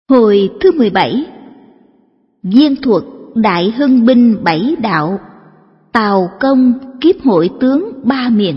Hồi thứ 17. Viên thuật đại hưng binh 7 đạo, Tào công kiếp hội tướng 3 miền.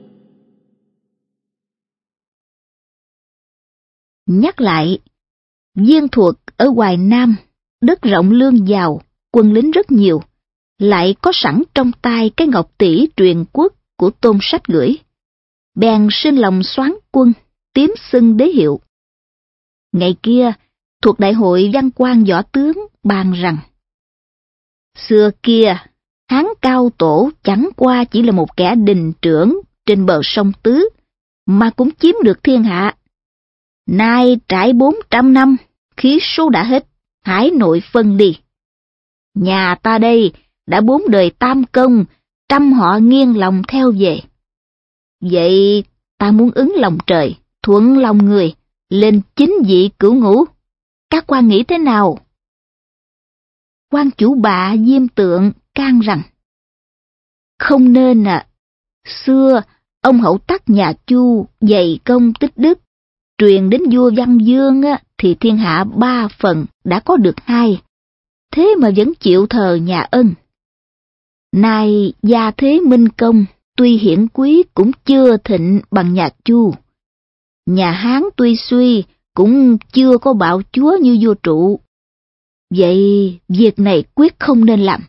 Nhắc lại, Viên thuật ở Hoài Nam, đất rộng lương giàu, quân lính rất nhiều, lại có sẵn trong tay cái ngọc tỷ truyền quốc của Tôn Sách gửi. Bèn sinh lòng soán quân, tím xưng đế hiệu. Ngày kia, thuộc đại hội văn quan võ tướng bàn rằng: xưa kia, Hán Cao Tổ chẳng qua chỉ là một kẻ đình trưởng trên bờ sông Tứ, mà cũng chiếm được thiên hạ. Nay trải 400 năm, khí số đã hết, hải nội phân đi. Nhà ta đây đã 4 đời tam công, trăm họ nghiêng lòng theo về. Vậy ta muốn ứng lòng trời, thuận lòng người, lên chính vị cửu ngũ. Các quan nghĩ thế nào? Quan chủ bạ Diêm Tượng can rằng: không nên à. Xưa ông hậu tắc nhà Chu dày công tích đức, truyền đến vua Văn Dương thì thiên hạ 3 phần đã có được 2, thế mà vẫn chịu thờ nhà Ân. Nay gia thế Minh Công tuy hiển quý cũng chưa thịnh bằng nhà Chu. Nhà Hán tuy suy cũng chưa có bạo chúa như vua Trụ. Vậy việc này quyết không nên làm.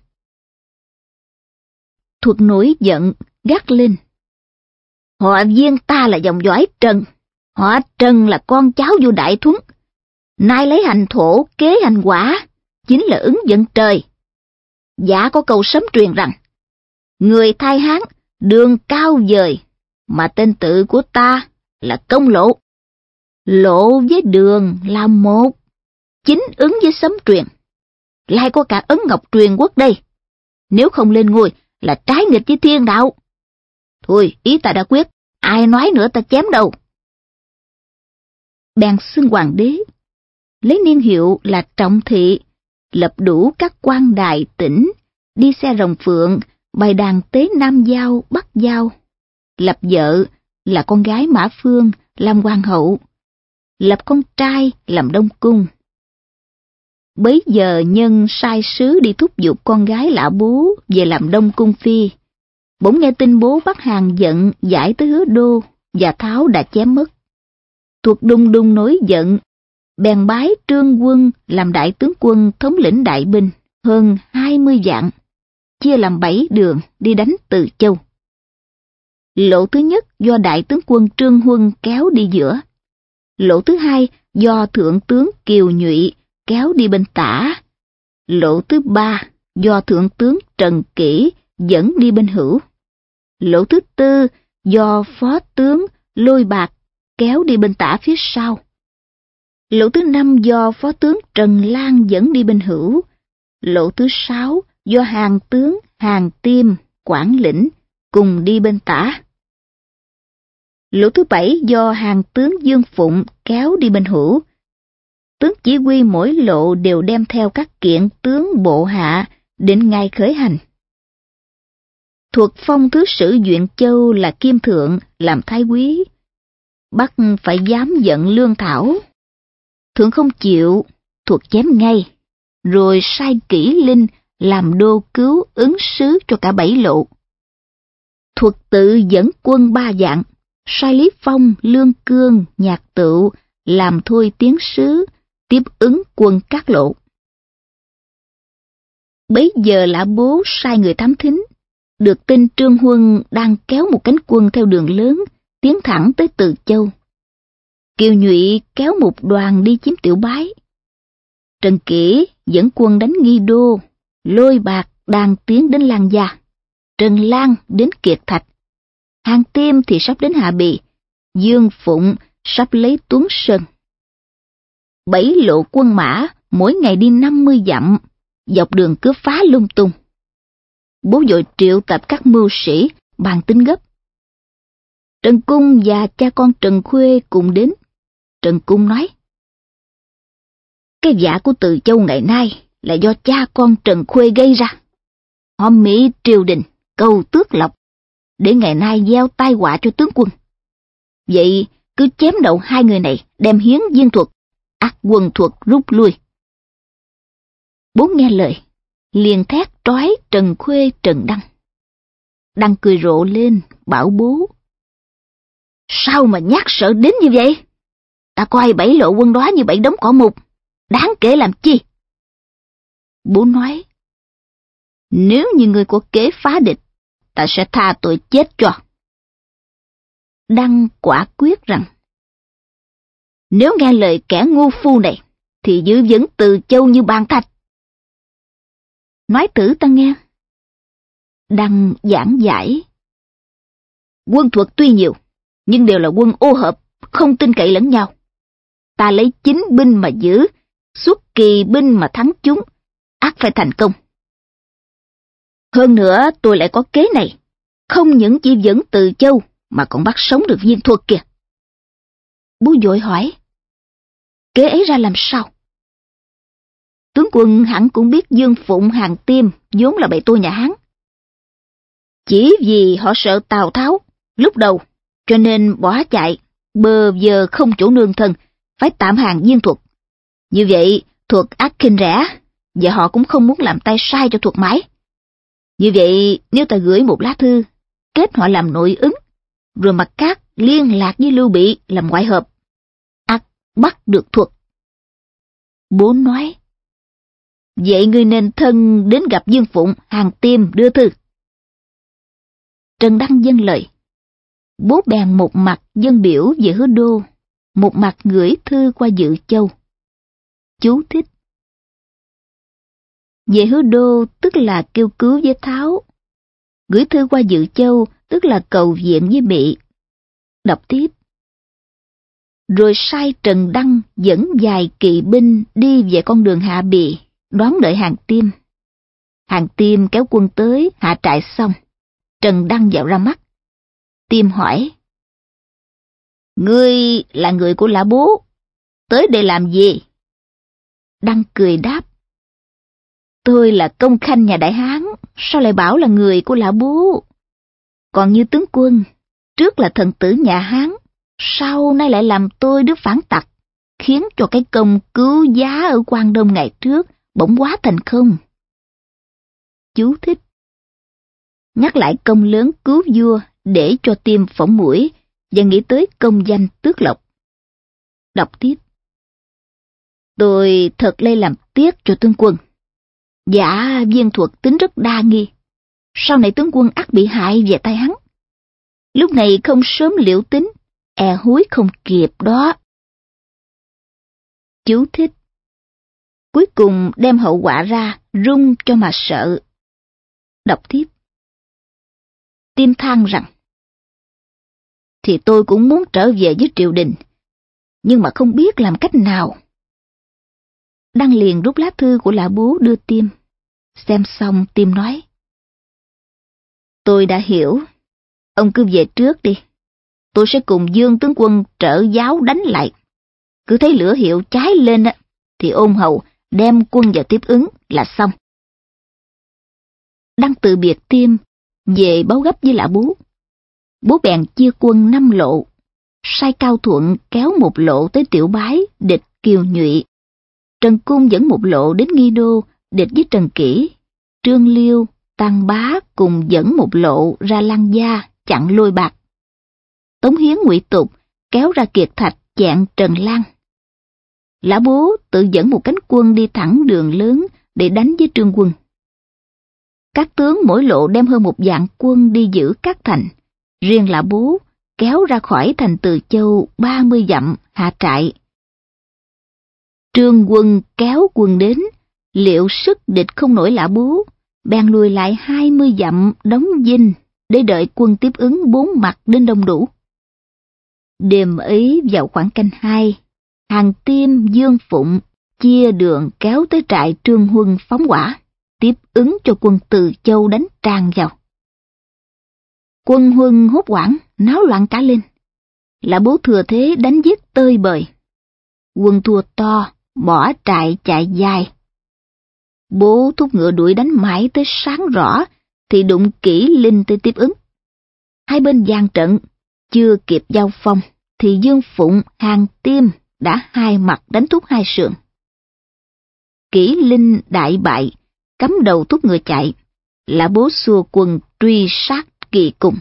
Thuật nổi giận gắt lên: họ Viên ta là dòng dõi Trần, họ Trần là con cháu vua Đại Thuấn. Nay lấy hành thổ kế hành quả, chính là ứng giận trời. Giả có câu sớm truyền rằng: người thai Hán đường cao vời, mà tên tự của ta là Công Lộ. Lộ với đường là một, chính ứng với sấm truyền. Lại có cả Ấn Ngọc truyền quốc đây. Nếu không lên ngôi là trái nghịch với thiên đạo. Thôi, ý ta đã quyết, ai nói nữa ta chém đầu. Bèn xưng hoàng đế, lấy niên hiệu là Trọng Thị, lập đủ các quan đài tỉnh, đi xe rồng phượng, bày đàn tế Nam Giao, Bắc Giao, lập vợ là con gái Mã Phương làm hoàng hậu, lập con trai làm đông cung. Bấy giờ nhân sai sứ đi thúc giục con gái lã bố về làm đông cung phi. Bỗng nghe tin bố bắt Hàn giận giải tới Hứa Đô và Tháo đã chém mất. Thuật đung đung nổi giận, bèn bái Trương Quân làm đại tướng quân thống lĩnh đại binh hơn 20 vạn, chia làm 7 đường đi đánh Từ Châu. Lộ thứ nhất do đại tướng quân Trương Huân kéo đi giữa. Lộ thứ hai do thượng tướng Kiều Nhụy kéo đi bên tả. Lộ thứ ba do thượng tướng Trần Kỷ dẫn đi bên hữu. Lộ thứ tư do phó tướng Lôi Bạc kéo đi bên tả phía sau. Lộ thứ năm do phó tướng Trần Lan dẫn đi bên hữu. Lộ thứ sáu do hàng tướng Hàng Tiêm, Quảng Lĩnh cùng đi bên tả. Lộ thứ bảy do hàng tướng Dương Phụng kéo đi bên hữu. Tướng chỉ huy mỗi lộ đều đem theo các kiện tướng bộ hạ đến ngày khởi hành. Thuật phong thứ sử Duyện Châu là Kim Thượng làm thái úy, bắt phải dám giận Lương Thảo. Thượng không chịu, Thuật chém ngay, rồi sai Kỷ Linh làm đô cứu ứng sứ cho cả 7 lộ. Thuật tự dẫn quân 3 vạn, sai Lý Phong, Lương Cương, Nhạc Tựu làm thôi tiến sứ, tiếp ứng quân các lộ. Bấy giờ Lã Bố sai người thám thính, được tin Trương Huân đang kéo một cánh quân theo đường lớn, tiến thẳng tới Từ Châu. Kiều Nhụy kéo một đoàn đi chiếm Tiểu Bái. Trần Kỷ dẫn quân đánh Nghi Đô, Lôi Bạc đang tiến đến Lan Gia, Trần Lan đến Kiệt Thạch, Hàng Tiêm thì sắp đến Hạ Bì, Dương Phụng sắp lấy Tuấn Sơn. 7 lộ quân mã mỗi ngày đi 50 dặm, dọc đường cứ phá lung tung. Bố vội triệu tập các mưu sĩ bàn tính gấp. Trần Cung và cha con Trần Khuê cùng đến. Trần Cung nói: cái vạ của Từ Châu ngày nay là do cha con Trần Khuê gây ra. Họ mỹ triều đình cầu tước lộc, để ngày nay gieo tai họa cho tướng quân. Vậy cứ chém đầu 2 người này đem hiến Viên Thuật, ắt quân Thuật rút lui. Bố nghe lời, liền thét trói Trần Khuê Trần Đăng. Đăng cười rộ lên, bảo bố: Sao mà nhát sợ đến như vậy? Ta coi 7 lộ quân đó như 7 đống cỏ mục, đáng kể làm chi? Bố nói: Nếu như người có kế phá địch, ta sẽ tha tội chết cho. Đăng quả quyết rằng: Nếu nghe lời kẻ ngu phu này, thì giữ vững Từ Châu như bàn thạch. Nói thử ta nghe. Đăng giảng giải: Quân Thuật tuy nhiều, nhưng đều là quân ô hợp, không tin cậy lẫn nhau. Ta lấy chính binh mà giữ, xuất kỳ binh mà thắng chúng, ắt phải thành công. Hơn nữa tôi lại có kế này, không những chỉ dẫn Từ Châu mà còn bắt sống được Viên Thuật kìa. Bố vội hỏi: Kế ấy ra làm sao? Tướng quân hẳn cũng biết Dương Phụng, Hàn Tiêm vốn là bầy tôi nhà Hán. Chỉ vì họ sợ Tào Tháo lúc đầu, cho nên bỏ chạy, bơ vơ không chỗ nương thân, phải tạm hàng Viên Thuật. Như vậy Thuật ác khinh rẻ, và họ cũng không muốn làm tay sai cho Thuật mãi. Như vậy nếu ta gửi một lá thư, kết họ làm nội ứng, rồi mặt khác liên lạc với Lưu Bị làm ngoại hợp, ắt bắt được Thuật. Bố nói: Vậy ngươi nên thân đến gặp Dương Phụng, Hàn Tiêm đưa thư. Trần Đăng dâng lời. Bố bèn một mặt dâng biểu về Hứa Đô, một mặt gửi thư qua Dự Châu. Chú thích: Về Hứa Đô tức là kêu cứu với Tháo. Gửi thư qua Dự Châu tức là cầu viện với Bị. Đọc tiếp: Rồi sai Trần Đăng dẫn vài kỵ binh đi về con đường Hạ Bì, đón đợi Hàn Tiêm. Hàn Tiêm kéo quân tới, hạ trại xong, Trần Đăng vào ra mắt. Tiêm hỏi: Ngươi là người của Lã Bố, tới đây làm gì? Đăng cười đáp: Tôi là công khanh nhà Đại Hán, sao lại bảo là người của Lã Bố? Còn như tướng quân, trước là thần tử nhà Hán, sau nay lại làm tôi đứa phản tặc, khiến cho cái công cứu giá ở Quan Đông ngày trước bỗng quá thành không. Chú thích: Nhắc lại công lớn cứu vua để cho Tiêm phỏng mũi và nghĩ tới công danh tước lộc. Đọc tiếp: Tôi thật lây làm tiếc cho tướng quân. Dạ Viên Thuật tính rất đa nghi, sau này tướng quân ắt bị hại về tay hắn. Lúc này không sớm liễu tính, e hối không kịp đó. Chú thích: Cuối cùng đem hậu quả ra, run cho mà sợ. Đọc tiếp: Tiêm than rằng: Thì tôi cũng muốn trở về với triều đình, nhưng mà không biết làm cách nào. Đăng liền rút lá thư của Lã Bố đưa Tiêm. Xem xong Tiêm nói: Tôi đã hiểu, ông cứ về trước đi. Tôi sẽ cùng Dương tướng quân trợ giáo đánh lại. Cứ thấy lửa hiệu cháy lên thì ôn hầu đem quân vào tiếp ứng là xong. Đăng từ biệt Tiêm, về báo gấp với Lã Bố. Bố bèn chia quân 5 lộ, sai Cao Thuận kéo một lộ tới Tiểu Bái địch Kiều Nhụy. Trần Cung dẫn một lộ đến Nghi Đô địch với Trần Kỷ. Trương Liêu, Tăng Bá cùng dẫn một lộ ra Lăng Gia chặn Lôi Bạc. Tống Hiến, Ngụy Tục kéo ra Kiệt Thạch chặn Trần Lan. Lã Bố tự dẫn một cánh quân đi thẳng đường lớn để đánh với Trương quân. Các tướng mỗi lộ đem hơn 1.000 quân đi giữ các thành. Riêng Lã Bố kéo ra khỏi thành Từ Châu 30 dặm hạ trại. Trương quân kéo quân đến, liệu sức địch không nổi Lã Bố, bèn lùi lại 20 dặm đóng dinh để đợi quân tiếp ứng 4 mặt đến đông đủ. Đêm ấy vào khoảng canh 2, Hàn Tiêm, Dương Phụng chia đường kéo tới trại Trương Huân phóng hỏa, tiếp ứng cho quân Từ Châu đánh tràn vào. Quân Huân hốt hoảng, náo loạn cả lên. Lã Bố thừa thế đánh giết tơi bời. Quân thua to, bỏ trại chạy dài. Bố thúc ngựa đuổi đánh mãi tới sáng rõ, thì đụng Kỷ Linh tới tiếp ứng. Hai bên giằng trận, chưa kịp giao phong, thì Dương Phụng, Hàn Tiêm đã hai mặt đánh thúc hai sườn. Kỷ Linh đại bại, cắm đầu thúc ngựa chạy, Lã Bố xua quân truy sát kỳ cùng.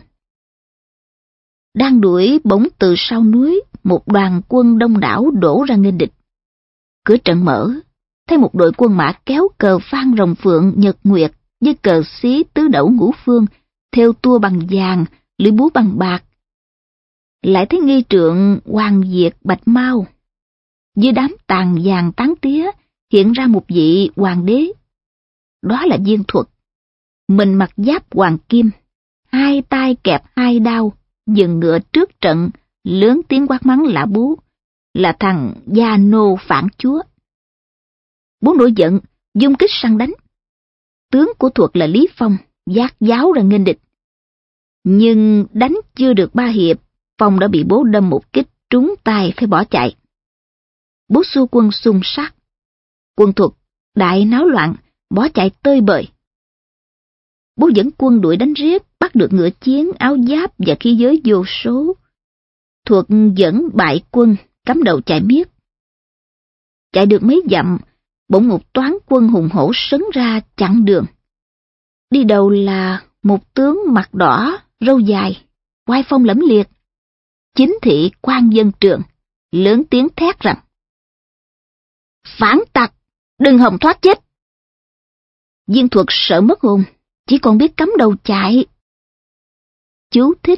Đang đuổi, bỗng từ sau núi, một đoàn quân đông đảo đổ ra nghênh địch. Cửa trận mở, thấy một đội quân mã kéo cờ Phan Rồng Phượng Nhật Nguyệt với cờ xí tứ đẩu ngũ phương, thêu tua bằng vàng, lưỡi búa bằng bạc. Lại thấy nghi trượng Hoàng Diệt Bạch Mao. Dưới đám tàn vàng tán tía hiện ra một vị hoàng đế. Đó là Viên Thuật. Mình mặc giáp hoàng kim, hai tay kẹp hai đao, dừng ngựa trước trận, lớn tiếng quát mắng Lã Bố là thằng Gia Nô phản chúa. Bố nổi giận, dung kích săn đánh. Tướng của Thuật là Lý Phong, vác giáo ra nghênh địch. Nhưng đánh chưa được ba hiệp, Phong đã bị bố đâm một kích trúng tay phải bỏ chạy. Bố xua quân xung sát. Quân Thuật đại náo loạn, bỏ chạy tơi bời. Bố dẫn quân đuổi đánh riết, bắt được ngựa chiến, áo giáp và khí giới vô số. Thuật dẫn bại quân, cắm đầu chạy miết. Chạy được mấy dặm, bỗng một toán quân hùng hổ sấn ra chặn đường. Đi đầu là một tướng mặt đỏ, râu dài, oai phong lẫm liệt. Chính thị Quan Dân Trường, lớn tiếng thét rằng: "Phản tặc, đừng hòng thoát chết!" Viên Thuật sợ mất hồn, chỉ còn biết cắm đầu chạy. Chú thích: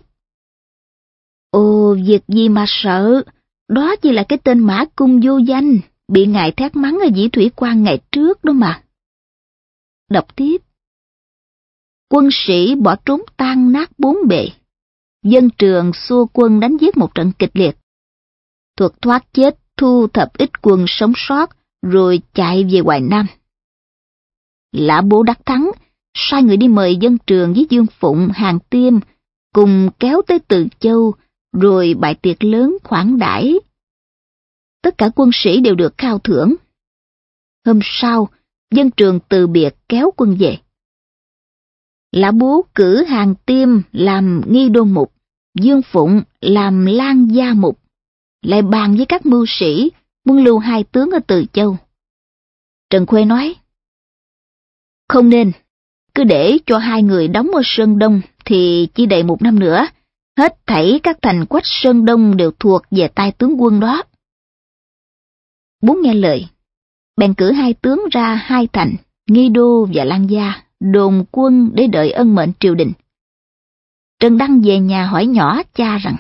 Ồ, việc gì mà sợ, đó chỉ là cái tên Mã Cung vô danh, bị ngài thét mắng ở Dĩ Thủy Quan ngày trước đó mà. Đọc tiếp: Quân sĩ bỏ trốn tan nát bốn bề. Dân Trường xua quân đánh giết một trận kịch liệt. Thuật thoát chết, thu thập ít quân sống sót, rồi chạy về Hoài Nam. Lã Bố đắc thắng, sai người đi mời Dân Trường với Dương Phụng, Hàn Tiêm, cùng kéo tới Từ Châu, rồi bày tiệc lớn khoản đãi. Tất cả quân sĩ đều được khao thưởng. Hôm sau, Dân Trường từ biệt kéo quân về. Lã Bố cử Hàn Tiêm làm nghi đô mục, Dương Phụng làm lang gia mục, lại bàn với các mưu sĩ muốn lưu hai tướng ở Từ Châu. Trần Khuê nói: Không nên, cứ để cho hai người đóng ở Sơn Đông thì chỉ đầy một năm nữa, hết thảy các thành Quách Sơn Đông đều thuộc về tay tướng quân đó. Bố nghe lời, bèn cử hai tướng ra hai thành, Nghi Đô và Lang Gia, đồn quân để đợi ân mệnh triều đình. Trần Đăng về nhà hỏi nhỏ cha rằng: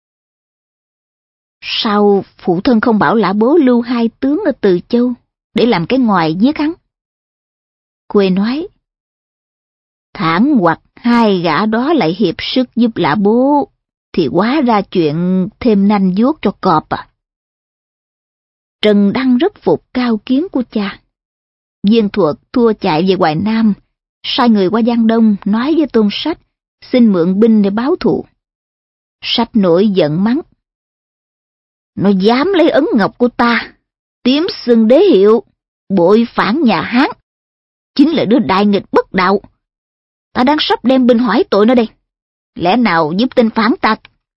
Sao phụ thân không bảo Lã Bố lưu hai tướng ở Từ Châu để làm cái ngoài giết hắn? Quê nói: Thản hoặc hai gã đó lại hiệp sức giúp Lã Bố, thì hóa ra chuyện thêm nanh vuốt cho cọp à. Trần Đăng rất phục cao kiến của cha. Viên Thuật thua chạy về Hoài Nam, sai người qua Giang Đông nói với Tôn Sách xin mượn binh để báo thù. Sách nổi giận mắng: Nó dám lấy ấn ngọc của ta, tiếm xưng đế hiệu, bội phản nhà Hán, chính là đứa đại nghịch bất đạo. Ta đang sắp đem binh hỏi tội nó đây, lẽ nào giúp tên phản tặc?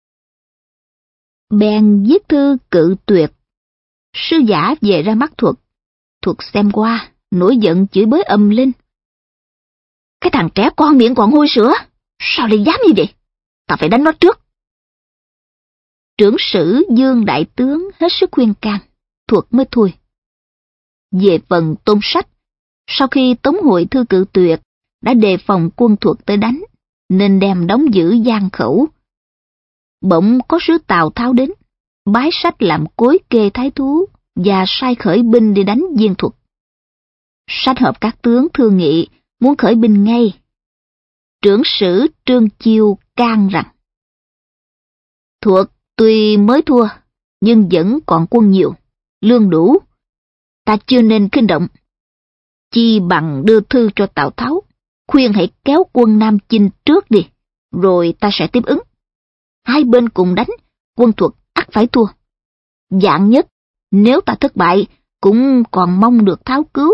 Bèn viết thư cự tuyệt. Sư giả về ra mắt Thuật. Thuật xem qua, nổi giận chửi bới ầm lên: Cái thằng trẻ con miệng còn hôi sữa, sao lại dám như vậy? Ta phải đánh nó trước. Trưởng sử Dương đại tướng hết sức khuyên can, Thuật mới thôi. Về phần Tôn Sách, sau khi tống hội thư cự tuyệt, đã đề phòng quân Thuật tới đánh, nên đem đóng giữ Giang Khẩu. Bỗng có sứ Tào Tháo đến, bái Sách làm cối kê thái thú và sai khởi binh đi đánh Viên Thuật. Sách họp các tướng thương nghị muốn khởi binh ngay. Trưởng sử Trương Chiêu can rằng: Thuật tuy mới thua, nhưng vẫn còn quân nhiều, lương đủ. Ta chưa nên khinh động. Chi bằng đưa thư cho Tào Tháo, khuyên hãy kéo quân Nam chinh trước đi, rồi ta sẽ tiếp ứng. Hai bên cùng đánh, quân Thuật ắt phải thua. Vạn nhất, nếu ta thất bại, cũng còn mong được Tháo cứu.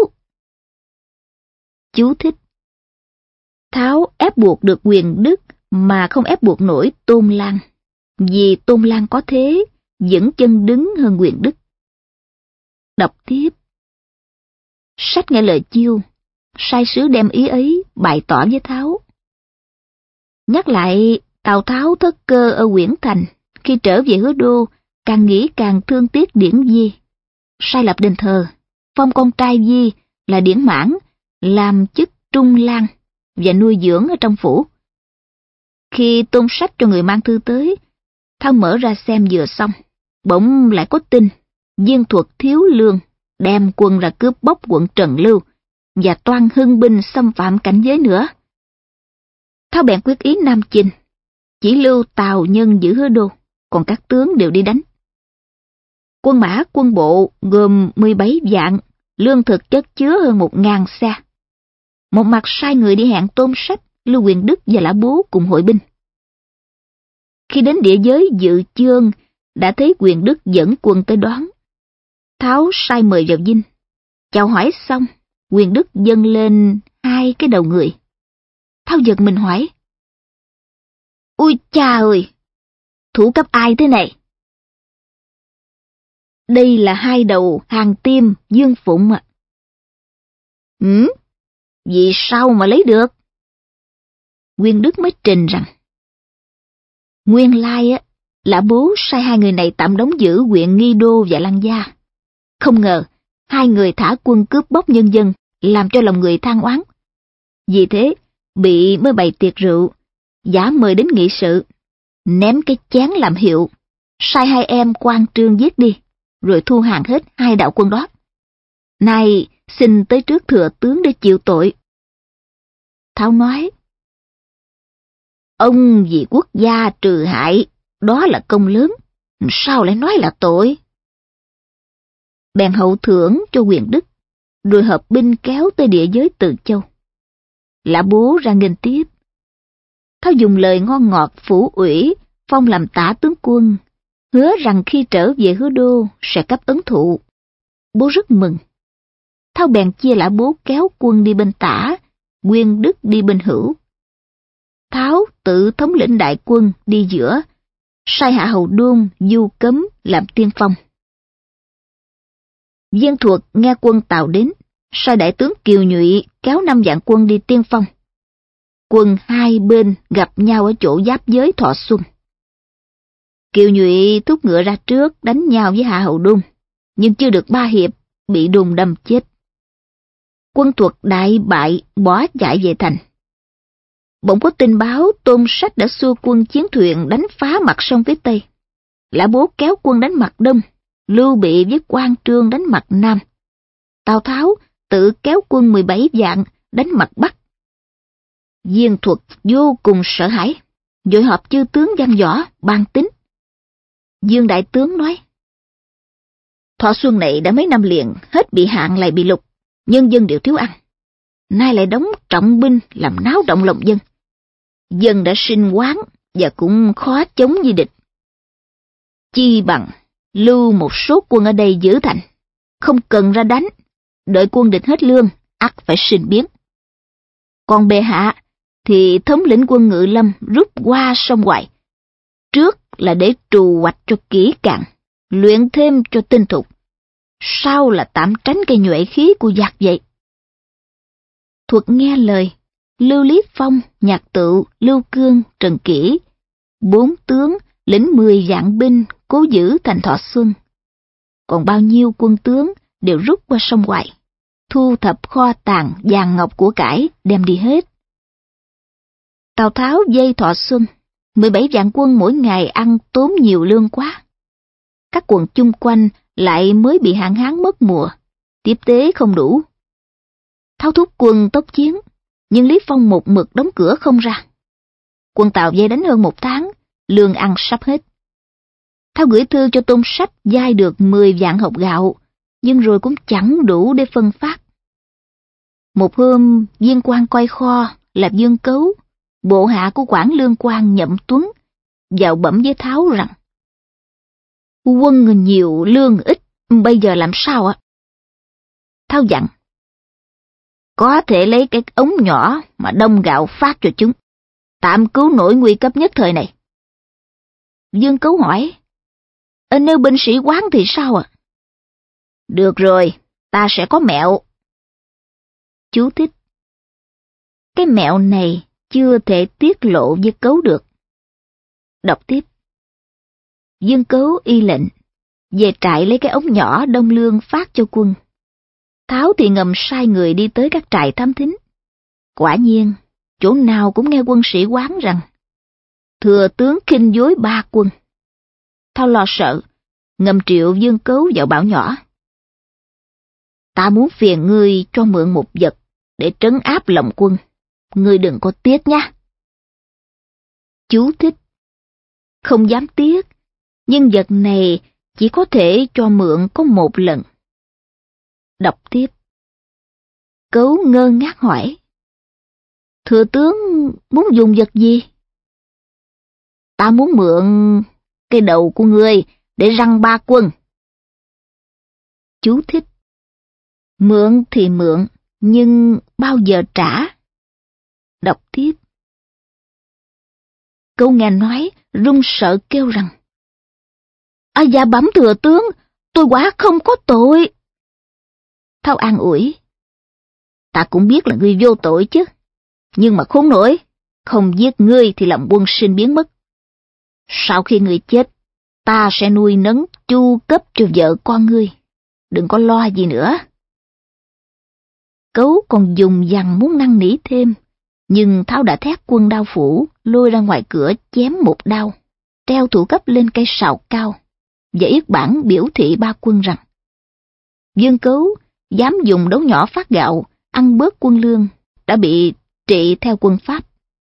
Chú thích: Tháo ép buộc được Quyền Đức mà không ép buộc nổi Tôn Lan, vì Tôn Lan có thế, vẫn chân đứng hơn Quyền Đức. đọc tiếp. Sách nghe lời chiêu, sai sứ đem ý ấy bày tỏ với Tháo. Nhắc lại Tào Tháo thất cơ ở Uyển Thành, khi trở về Hứa Đô, càng nghĩ càng thương tiếc Điển Vi. Sai lập đền thờ, phong con trai Vi là Điển Mãn làm chức trung lang và nuôi dưỡng ở trong phủ. Khi tôn sách cho người mang thư tới, Tháo mở ra xem vừa xong, bỗng lại có tin Viên Thuật thiếu lương đem quân ra cướp bóc quận Trần Lưu và toan hưng binh xâm phạm cảnh giới nữa. Tháo bèn quyết ý nam chinh, chỉ lưu Tào Nhân giữ Hứa Đô, còn các tướng đều đi đánh. Quân mã quân bộ gồm 17 vạn, lương thực chất chứa hơn 1.000 xe. Một mặt sai người đi hẹn Tôn Sách, Lưu Quyền Đức và Lã Bố cùng hội binh. Khi đến địa giới Dự Chương, đã thấy Quyền Đức dẫn quân tới đón. Tháo sai mời vào dinh. Chào hỏi xong, Quyền Đức dâng lên 2 cái đầu người. Tháo giật mình hỏi: Ui cha ơi, thủ cấp ai thế này? Đây là 2 đầu Hàng Tiêm Dương Phụng ạ. Vì sao mà lấy được? Quyền Đức mới trình rằng: Nguyên lai Lã Bố sai 2 người này tạm đóng giữ huyện Nghi Đô và Lăng Gia. Không ngờ 2 người thả quân cướp bóc nhân dân, làm cho lòng người than oán. Vì thế bị mới bày tiệc rượu, giả mời đến nghị sự, ném cái chén làm hiệu, sai 2 em quan trương giết đi, rồi thu hàng hết 2 đạo quân đó. Nay xin tới trước thừa tướng để chịu tội. Tháo nói: Ông vì quốc gia trừ hại, đó là công lớn, sao lại nói là tội? Bèn hậu thưởng cho Quyền Đức, rồi hợp binh kéo tới địa giới Từ Châu. Lã Bố ra nghênh tiếp. Tháo dùng lời ngon ngọt phủ ủy, phong làm tả tướng quân, hứa rằng khi trở về Hứa Đô sẽ cấp ấn thụ. Bố rất mừng. Tháo bèn chia Lã Bố kéo quân đi bên tả, Quyền Đức đi bên hữu. Tháo tự thống lĩnh đại quân đi giữa, sai hạ hầu đôn Du Cấm làm tiên phong. Viên Thuật nghe quân Tào đến, sai đại tướng Kiều Nhụy kéo 5 vạn quân đi tiên phong. Quân hai bên gặp nhau ở chỗ giáp giới Thọ Xuân. Kiều Nhụy thúc ngựa ra trước đánh nhau với hạ hầu đôn, nhưng chưa được 3 hiệp bị đùng đâm chết. Quân Thuật đại bại, bỏ chạy về thành. Bỗng có tin báo Tôn Sách đã xua quân chiến thuyền đánh phá mặt sông phía Tây. Lã Bố kéo quân đánh mặt Đông, Lưu Bị với Quan Trương đánh mặt Nam. Tào Tháo tự kéo quân 17 vạn đánh mặt Bắc. Viên Thuật vô cùng sợ hãi, vội họp chư tướng văn võ ban tính. Dương đại tướng nói: Thọ Xuân này đã mấy năm liền hết bị hạn lại bị lục, nhân dân đều thiếu ăn. Nay lại đóng trọng binh làm náo động lòng dân. Dân đã sinh oán và cũng khó chống với địch. Chi bằng lưu một số quân ở đây giữ thành, không cần ra đánh, đợi quân địch hết lương, ắt phải sinh biến. Còn bệ hạ thì thống lĩnh quân Ngự Lâm rút qua sông Hoài. Trước là để trù hoạch cho kỹ càng, luyện thêm cho tinh thục. Sau là tạm tránh cây nhuệ khí của giặc vậy. Thuật nghe lời, Lưu Lý Phong, Nhạc Tựu, Lưu Cương, Trần Kỷ, 4 tướng lĩnh 10 vạn binh cố giữ thành Thọ Xuân. Còn bao nhiêu quân tướng đều rút qua sông Hoài, thu thập kho tàng vàng ngọc của cải đem đi hết. Tào Tháo vây Thọ Xuân, 17 vạn quân mỗi ngày ăn tốn nhiều lương quá. Các quận chung quanh lại mới bị hạn hán mất mùa, tiếp tế không đủ. Tháo thúc quân tốc chiến, nhưng Lý Phong một mực đóng cửa không ra. Quân Tào vây đánh hơn 1 tháng, lương ăn sắp hết. Tháo gửi thư cho Tôn Sách vay được 10 vạn hột gạo, nhưng rồi cũng chẳng đủ để phân phát. Một hôm, viên quan coi kho là Dương Cấu, bộ hạ của quản lương quan Nhậm Tuấn, vào bẩm với Tháo rằng: Quân nhiều lương ít, bây giờ làm sao ạ? Tháo dặn: Có thể lấy cái ống nhỏ mà đông gạo phát cho chúng, tạm cứu nỗi nguy cấp nhất thời này. Dương Cấu hỏi: Nếu binh sĩ quán thì sao ạ? Được rồi, ta sẽ có mẹo. Chú thích. Cái mẹo này chưa thể tiết lộ với Cấu được. Đọc tiếp. Dương Cấu y lệnh, về trại lấy cái ống nhỏ đông lương phát cho quân. Tháo thì ngầm sai người đi tới các trại thám thính. Quả nhiên, chỗ nào cũng nghe quân sĩ oán rằng thừa tướng khinh dối ba quân. Tháo lo sợ, ngầm triệu Dương Cấu vào bảo nhỏ. Ta muốn phiền ngươi cho mượn một vật để trấn áp lòng quân. Ngươi đừng có tiếc nha. Chú thích. Không dám tiếc, nhưng vật này chỉ có thể cho mượn có một lần. Đọc tiếp. Cấu ngơ ngác hỏi. Thừa tướng muốn dùng vật gì? Ta muốn mượn cái đầu của ngươi để răng ba quân. Chú thích. Mượn thì mượn, nhưng bao giờ trả? Đọc tiếp. Cấu nghe nói, run sợ kêu rằng. Dạ bẩm thừa tướng, tôi quả không có tội. Tháo an ủi. Ta cũng biết là ngươi vô tội chứ, nhưng mà khốn nổi, không giết ngươi thì lòng quân sinh biến mất. Sau khi ngươi chết, ta sẽ nuôi nấng chu cấp cho vợ con ngươi. Đừng có lo gì nữa. Cấu còn dùng dằn muốn năn nỉ thêm, nhưng Tháo đã thét quân đao phủ, lôi ra ngoài cửa chém một đao, treo thủ cấp lên cây sào cao, và yết bản biểu thị ba quân rằng Dương Cấu dám dùng đấu nhỏ phát gạo, ăn bớt quân lương, đã bị trị theo quân Pháp.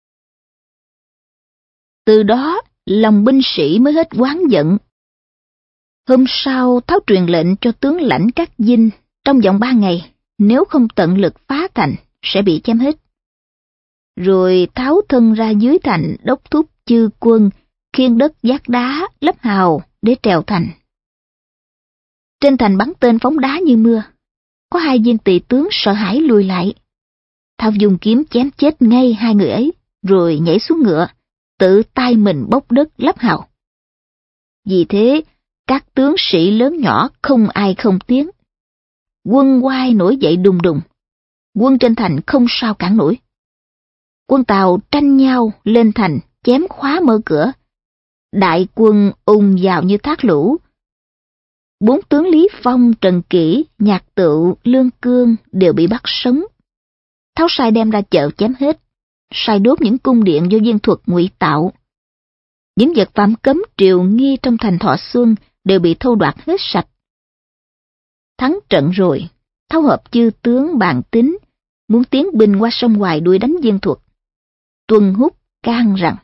Từ đó, lòng binh sĩ mới hết oán giận. Hôm sau, Tháo truyền lệnh cho tướng lãnh các dinh, trong vòng 3 ngày, nếu không tận lực phá thành, sẽ bị chém hết. Rồi Tháo thân ra dưới thành đốc thúc chư quân, khiêng đất vác đá, lấp hào để trèo thành. Trên thành bắn tên phóng đá như mưa. Có 2 viên tỳ tướng sợ hãi lùi lại. Tháo dùng kiếm chém chết ngay 2 người ấy, rồi nhảy xuống ngựa, tự tay mình bốc đất lấp hào. Vì thế, các tướng sĩ lớn nhỏ không ai không tiếng. Quân Oai nổi dậy đùng đùng. Quân trên thành không sao cản nổi. Quân Tào tranh nhau lên thành, chém khóa mở cửa. Đại quân ùn vào như thác lũ. 4 tướng Lý Phong, Trần Kỷ, Nhạc Tựu, Lương Cương đều bị bắt sống. Tháo sai đem ra chợ chém hết, sai đốt những cung điện do viên thuật ngụy tạo. Những vật phạm cấm triều nghi trong thành Thọ Xuân đều bị thâu đoạt hết sạch. Thắng trận rồi, Tháo họp chư tướng bàn tính, muốn tiến binh qua sông Hoài đuổi đánh viên thuật. Tuân Húc can rằng: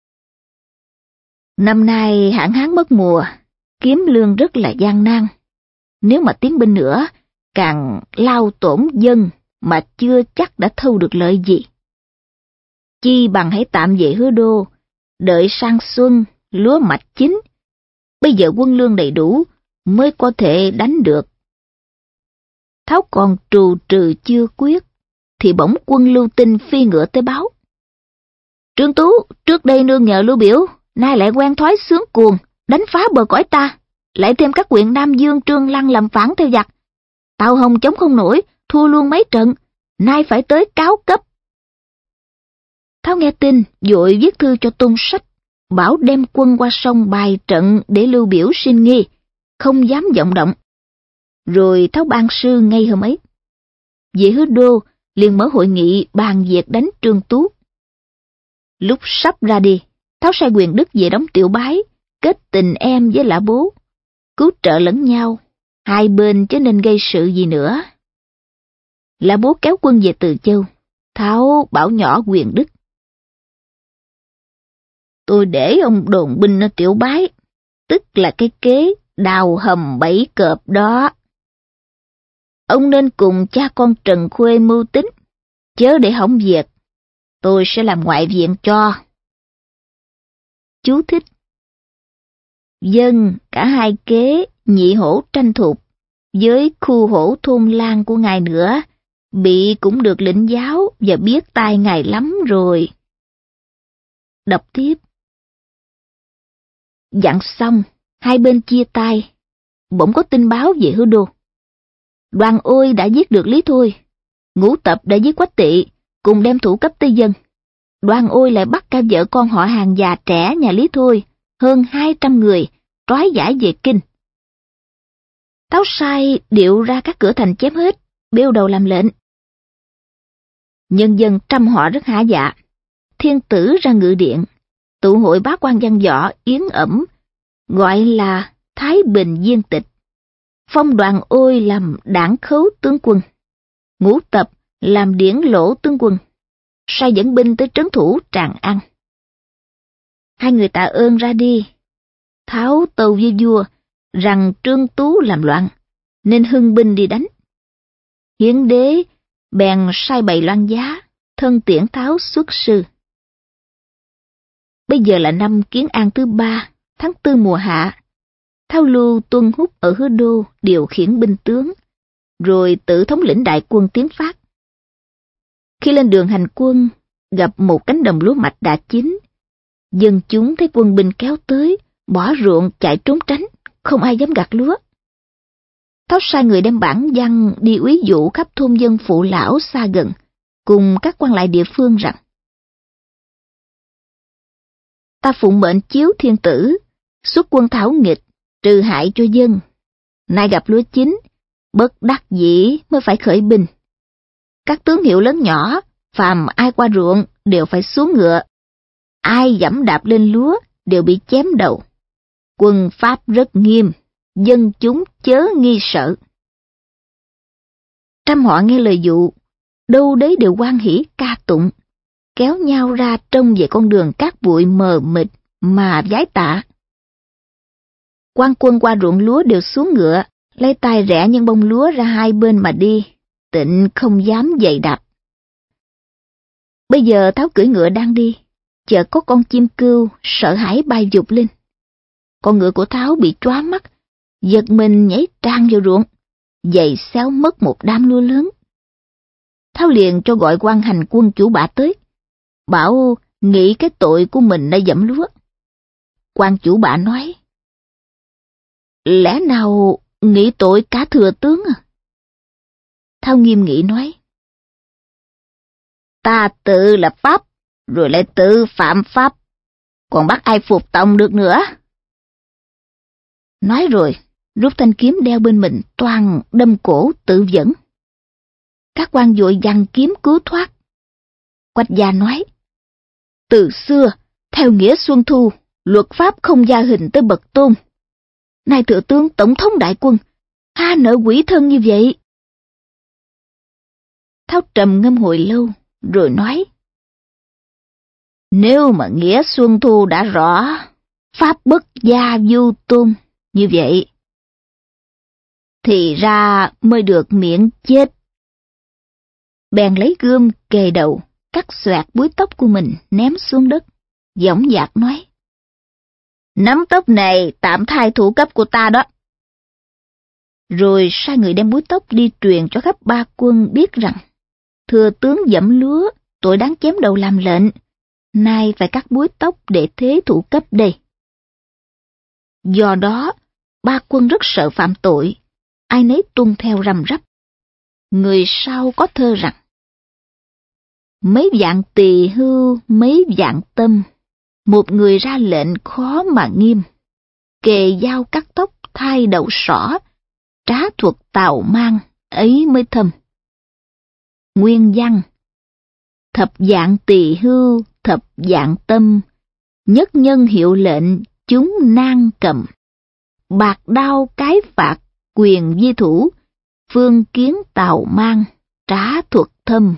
năm nay hạn hán mất mùa, kiếm lương rất là gian nan. Nếu mà tiến binh nữa, càng lao tổn dân mà chưa chắc đã thâu được lợi gì. Chi bằng hãy tạm về Hứa Đô, đợi sang xuân, lúa mạch chín. Bây giờ quân lương đầy đủ, mới có thể đánh được. Tháo còn trù trừ chưa quyết, thì bỗng quân Lưu Tinh phi ngựa tới báo: Trương Tú, trước đây nương nhờ Lưu Biểu, nay lại quen thói sướng cuồng, đánh phá bờ cõi ta, lại thêm các huyện Nam Dương, Trương Lăng làm phản theo giặc. Tào Hồng chống không nổi, thua luôn mấy trận, nay phải tới cáo cấp. Tháo nghe tin, vội viết thư cho Tôn Sách, bảo đem quân qua sông bài trận để Lưu Biểu sinh nghi, không dám vọng động. Rồi Tháo ban sư ngay hôm ấy. Về Hứa Đô, liền mở hội nghị bàn việc đánh Trương Tú. Lúc sắp ra đi, Tháo sai Quyền Đức về đóng Tiểu Bái, kết tình em với Lã Bố, cứu trợ lẫn nhau, hai bên chứ nên gây sự gì nữa. Lã Bố kéo quân về Từ Châu, Tháo bảo nhỏ Quyền Đức: Tôi để ông đồn binh ở Tiểu Bái, tức là cái kế đào hầm bẫy cọp đó. Ông nên cùng cha con Trần Khuê mưu tính, chớ để hỏng việc. Tôi sẽ làm ngoại viện cho. Chú thích: Dân cả hai kế nhị hổ tranh thục, với khu hổ thôn Lan của ngài nữa, bị cũng được lĩnh giáo và biết tai ngài lắm rồi. Đọc tiếp. Dặn xong, hai bên chia tay, bỗng có tin báo về Hứa Đô. Đoàn Ôi đã giết được Lý Thôi, Ngũ Tập đã giết Quách Tỵ, cùng đem thủ cấp Tây Dân. Đoàn Ôi lại bắt cả vợ con họ hàng già trẻ nhà Lý Thôi, hơn 200 người, trói giải về kinh. Táo sai điệu ra các cửa thành chém hết, bêu đầu làm lệnh. Nhân dân trăm họ rất hả dạ. Thiên tử ra ngự điện, tụ hội bá quan văn võ yến ẩm, gọi là Thái Bình Viên Tịch. Phong Đoàn Ôi làm đảng khấu tướng quân, Ngũ Tập làm điển lỗ tướng quân, sai dẫn binh tới trấn thủ Tràng An. Hai người tạ ơn ra đi. Tháo tâu với vua rằng Trương Tú làm loạn, nên hưng binh đi đánh. Hiến đế bèn sai bày loan giá, thân tiễn Tháo xuất sư. Bây giờ là năm Kiến An thứ 3, tháng 4 mùa hạ. Tháo lưu tuân hút ở Hứa Đô điều khiển binh tướng, rồi tự thống lĩnh đại quân tiến phát. Khi lên đường hành quân, gặp một cánh đồng lúa mạch đã chín. Dân chúng thấy quân binh kéo tới, bỏ ruộng chạy trốn tránh, không ai dám gặt lúa. Tháo sai người đem bản văn đi úy dụ khắp thôn dân phụ lão xa gần, cùng các quan lại địa phương rằng: ta phụng mệnh chiếu thiên tử, xuất quân thảo nghịch, trừ hại cho dân. Nay gặp lúa chín, bất đắc dĩ mới phải khởi binh. Các tướng hiệu lớn nhỏ, phàm ai qua ruộng đều phải xuống ngựa. Ai giẫm đạp lên lúa đều bị chém đầu. Quân pháp rất nghiêm, dân chúng chớ nghi sợ. Trăm họ nghe lời dụ, đâu đấy đều hoan hỉ ca tụng, kéo nhau ra trông về con đường cát bụi mờ mịt mà vái tạ. Quan quân qua ruộng lúa đều xuống ngựa, lấy tay rẽ những bông lúa ra hai bên mà đi, tịnh không dám giày đạp. Bây giờ Tháo cưỡi ngựa đang đi, chợt có con chim cừu sợ hãi bay vụt lên. Con ngựa của Tháo bị tróa mắt, giật mình nhảy tràn vào ruộng, giày xéo mất một đám lúa lớn. Tháo liền cho gọi quan hành quân chủ bạ tới, bảo nghĩ cái tội của mình đã dẫm lúa. Quan chủ bạ nói: lẽ nào nghĩ tội cả thừa tướng à? Tháo nghiêm nghị nói: ta tự lập pháp, rồi lại tự phạm pháp, còn bắt ai phục tòng được nữa. Nói rồi, rút thanh kiếm đeo bên mình toang đâm cổ tự vẫn. Các quan vội giằng kiếm cứu thoát. Quách gia nói: từ xưa, theo nghĩa Xuân Thu, luật pháp không gia hình tới bậc tôn. Nay thừa tướng tổng thống đại quân, ha nợ quỷ thân như vậy. Tháo trầm ngâm hồi lâu, rồi nói: nếu mà nghĩa Xuân Thu đã rõ, pháp bất gia vô tôn như vậy, thì ra mới được miễn chết. Bèn lấy gươm kề đầu, cắt xoẹt búi tóc của mình ném xuống đất, dõng dạc nói: nắm tóc này tạm thay thủ cấp của ta đó. Rồi sai người đem búi tóc đi truyền cho khắp ba quân biết rằng thừa tướng dẫm lúa, tội đáng chém đầu làm lệnh, nay phải cắt búi tóc để thế thủ cấp đây. Do đó, ba quân rất sợ phạm tội, ai nấy tuân theo răm rắp. Người sau có thơ rằng: mấy vạn tỳ hưu, mấy vạn tâm, một người ra lệnh khó mà nghiêm. Kề dao cắt tóc thay đầu sỏ, trá thuật tào mang, ấy mới thâm. Nguyên văn: thập vạn tỳ hưu, thập vạn tâm, nhất nhân hiệu lệnh, chúng nan cầm. Bạc đao cái phạt, quyền vi thủ, phương kiến tào mang, trá thuật thâm.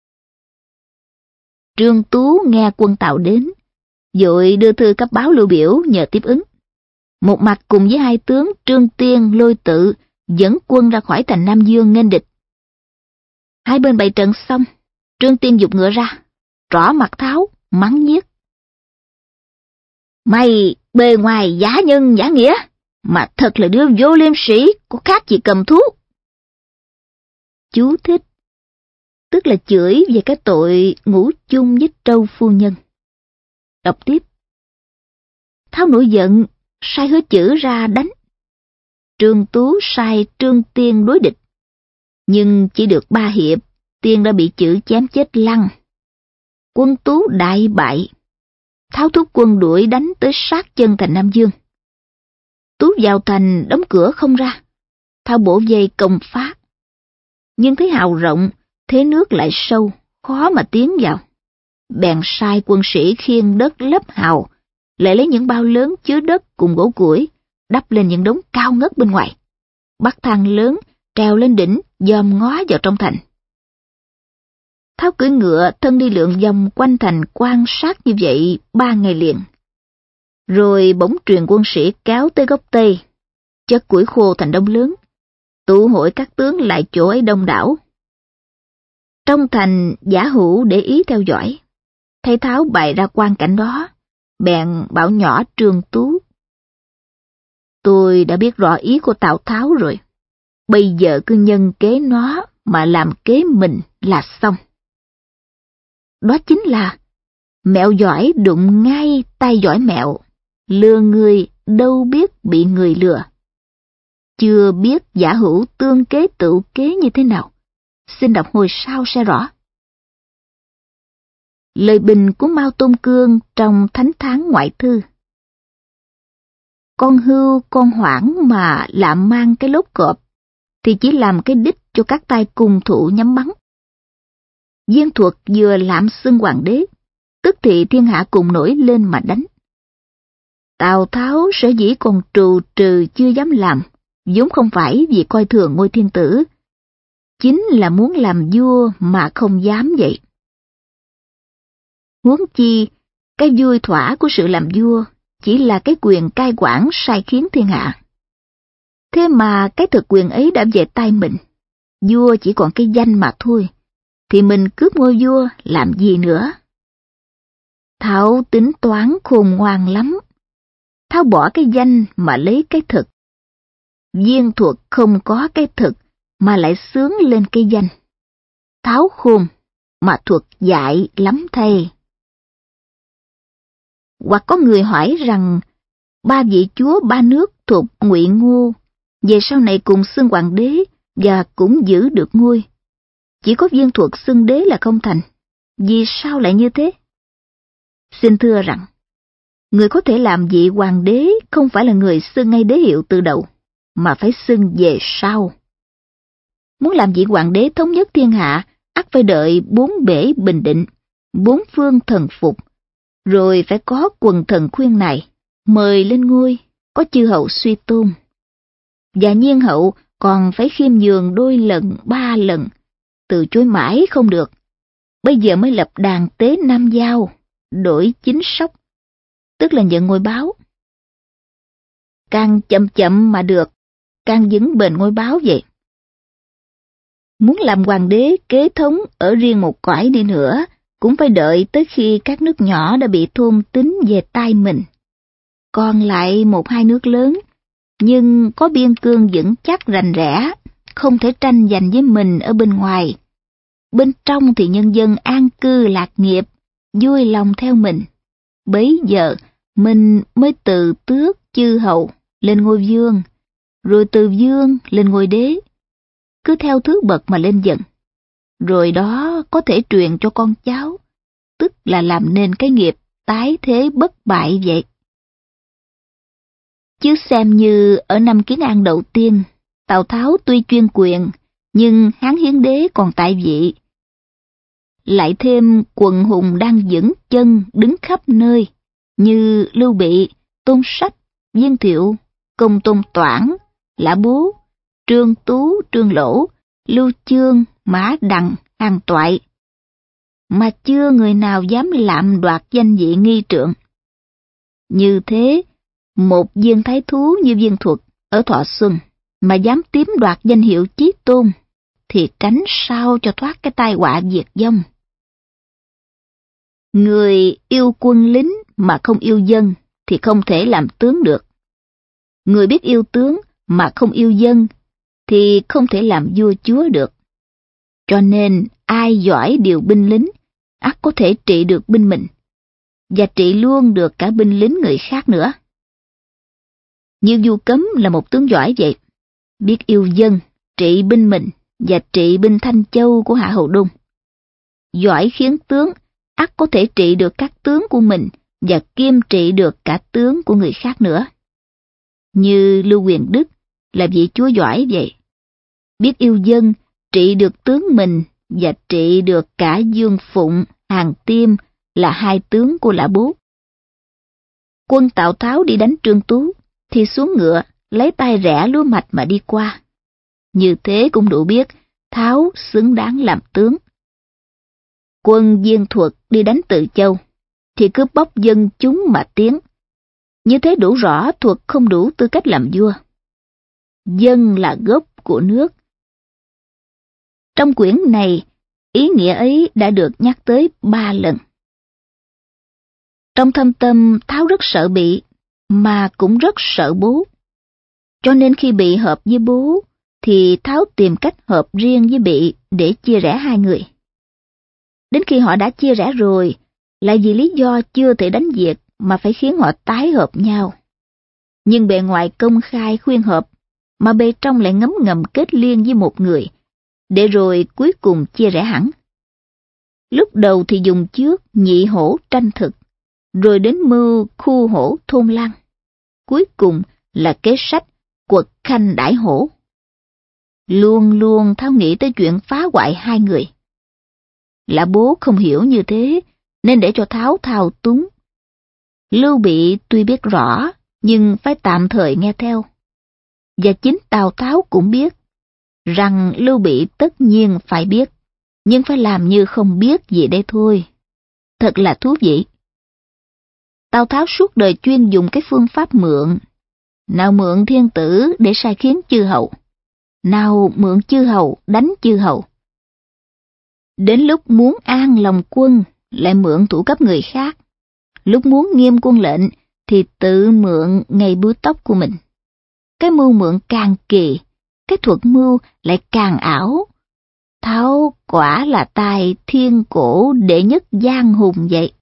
Trương Tú nghe quân Tào đến, vội đưa thư cấp báo Lưu Biểu nhờ tiếp ứng. Một mặt cùng với hai tướng Trương Tiên, Lôi Tự dẫn quân ra khỏi thành Nam Dương nghênh địch. Hai bên bày trận xong, Trương Tiên giục ngựa ra, trỏ mặt Tháo, mắng nhiếc: mày bề ngoài giả nhân giả nghĩa, mà thật là đứa vô liêm sĩ, có khác gì cầm thú. Chú thích: tức là chửi về cái tội ngủ chung với Trâu phu nhân. Đọc tiếp: Tháo nổi giận, sai Hứa Chử ra đánh. Trương Tú sai Trương Tiên đối địch, Nhưng chỉ được 3 hiệp, Tiên đã bị chữ chém chết lăn. Quân Tú đại bại. Tháo thúc quân đuổi đánh tới sát chân thành Nam Dương. Tú vào thành đóng cửa không ra. Tháo bổ dây công phá. Nhưng thấy hào rộng, thế nước lại sâu, khó mà tiến vào. Bèn sai quân sĩ khiêng đất lấp hào, lại lấy những bao lớn chứa đất cùng gỗ củi, đắp lên những đống cao ngất bên ngoài. Bắt thang lớn, trèo lên đỉnh, dòm ngó vào trong thành. Tháo cưỡi ngựa thân đi lượn vòng quanh thành quan sát như vậy 3 ngày liền. Rồi bỗng truyền quân sĩ kéo tới gốc Tây, chất củi khô thành đống lớn, tụ hội các tướng lại chỗ ấy đông đảo. Trong thành Giả Hữu để ý theo dõi, thấy Tháo bày ra quan cảnh đó, bèn bảo nhỏ Trương Tú: "Tôi đã biết rõ ý của Tào Tháo rồi, bây giờ cứ nhân kế nó mà làm kế mình là xong." Đó chính là mẹo giỏi đụng ngay tay giỏi mẹo, lừa người đâu biết bị người lừa. Chưa biết Giả Hữu tương kế tự kế như thế nào, xin đọc hồi sau sẽ rõ. Lời bình của Mao Tôn Cương trong Thánh Tháng Ngoại Thư: "Con hươu con hoảng mà lạm mang cái lốt cọp, thì chỉ làm cái đích cho các tay cùng thủ nhắm bắn. Viên Thuật vừa lạm xưng hoàng đế, tức thì thiên hạ cùng nổi lên mà đánh. Tào Tháo sở dĩ còn trù trừ chưa dám làm, vốn không phải vì coi thường ngôi thiên tử, chính là muốn làm vua mà không dám vậy. Huống chi, cái vui thỏa của sự làm vua chỉ là cái quyền cai quản sai khiến thiên hạ. Thế mà cái thực quyền ấy đã về tay mình, vua chỉ còn cái danh mà thôi, thì mình cướp ngôi vua làm gì nữa?" Tháo tính toán khôn ngoan lắm. Tháo bỏ cái danh mà lấy cái thực. Viên Thuật không có cái thực mà lại sướng lên cái danh. Tháo khôn mà Thuật dại lắm thầy. Hoặc có người hỏi rằng 3 vị chúa 3 nước thuộc Ngụy Ngô về sau này cùng xưng hoàng đế và cũng giữ được ngôi, chỉ có Viên Thuật xưng đế là không thành. Vì sao lại như thế? Xin thưa rằng, người có thể làm vị hoàng đế không phải là người xưng ngay đế hiệu từ đầu, mà phải xưng về sau. Muốn làm vị hoàng đế thống nhất thiên hạ, ắt phải đợi 4 bể bình định, 4 phương thần phục, rồi phải có quần thần khuyên nài, mời lên ngôi, có chư hậu suy tôn. Và nhiên hậu còn phải khiêm nhường 2 lần 3 lần, từ chối mãi không được. Bây giờ mới lập đàn tế Nam Giao, đổi chính sóc, tức là nhận ngôi báo. Càng chậm chậm mà được, càng vững bền ngôi báo vậy. Muốn làm hoàng đế kế thống ở riêng một cõi đi nữa, cũng phải đợi tới khi các nước nhỏ đã bị thôn tính về tay mình. Còn lại 1-2 nước lớn, nhưng có biên cương vững chắc rành rẽ, không thể tranh giành với mình ở bên ngoài. Bên trong thì nhân dân an cư lạc nghiệp, vui lòng theo mình. Bấy giờ mình mới từ tước chư hầu lên ngôi vương, rồi từ vương lên ngôi đế, cứ theo thứ bậc mà lên dần. Rồi đó có thể truyền cho con cháu, tức là làm nên cái nghiệp tái thế bất bại vậy. Chứ xem như ở năm Kiến An đầu tiên, Tào Tháo tuy chuyên quyền, nhưng Hán Hiến Đế còn tại vị. Lại thêm quần hùng đang vững chân đứng khắp nơi, như Lưu Bị, Tôn Sách, Viên Thiệu, Công Tôn Toản, Lã Bố, Trương Tú, Trương Lỗ, Lưu Chương, Mã Đằng, Hàn Toại, mà chưa người nào dám lạm đoạt danh vị nghi trượng. Như thế, một viên thái thú như Viên Thuật ở Thọ Xuân mà dám chiếm đoạt danh hiệu chí tôn, thì tránh sao cho thoát cái tai họa diệt vong. Người yêu quân lính mà không yêu dân thì không thể làm tướng được. Người biết yêu tướng mà không yêu dân thì không thể làm vua chúa được. Cho nên ai giỏi điều binh lính, ắt có thể trị được binh mình, và trị luôn được cả binh lính người khác nữa. Như Vu Cấm là một tướng giỏi vậy, biết yêu dân, trị binh mình và trị binh Thanh Châu của Hạ Hầu Đôn. Giỏi khiến tướng, ắt có thể trị được các tướng của mình và kiêm trị được cả tướng của người khác nữa. Như Lưu Quyền Đức là vị chúa giỏi vậy. Biết yêu dân, trị được tướng mình và trị được cả Dương Phụng, Hàn Tiêm là hai tướng của Lã Bố. Quân Tào Tháo đi đánh Trương Tú thì xuống ngựa, lấy tay rẽ lúa mạch mà đi qua. Như thế cũng đủ biết Tháo xứng đáng làm tướng. Quân Diên Thuật đi đánh Từ Châu thì cướp bóc dân chúng mà tiến. Như thế đủ rõ Thuật không đủ tư cách làm vua. Dân là gốc của nước. Trong quyển này, ý nghĩa ấy đã được nhắc tới 3 lần. Trong thâm tâm, Tháo rất sợ Bị, mà cũng rất sợ bố. Cho nên khi Bị hợp với bố, thì Tháo tìm cách hợp riêng với Bị để chia rẽ hai người. Đến khi họ đã chia rẽ rồi, lại vì lý do chưa thể đánh diệt mà phải khiến họ tái hợp nhau. Nhưng bề ngoài công khai khuyên hợp, mà bề trong lại ngấm ngầm kết liên với một người, để rồi cuối cùng chia rẽ hẳn. Lúc đầu thì dùng trước nhị hổ tranh thực, rồi đến mưu khu hổ thôn lăng. Cuối cùng là kế sách quật khanh đãi hổ. Luôn luôn Tháo nghĩ tới chuyện phá hoại hai người. Lã Bố không hiểu như thế, nên để cho Tháo thao túng. Lưu Bị tuy biết rõ, nhưng phải tạm thời nghe theo. Và chính Tào Tháo cũng biết, rằng Lưu Bị tất nhiên phải biết, nhưng phải làm như không biết gì đây thôi. Thật là thú vị. Tào Tháo suốt đời chuyên dùng cái phương pháp mượn. Nào mượn thiên tử để sai khiến chư hầu, nào mượn chư hầu đánh chư hầu. Đến lúc muốn an lòng quân, lại mượn thủ cấp người khác. Lúc muốn nghiêm quân lệnh, thì tự mượn ngay búi tóc của mình. Cái mưu mượn càng kỳ, cái thuật mưu lại càng ảo. Tháo quả là tài thiên cổ đệ nhất giang hùng vậy.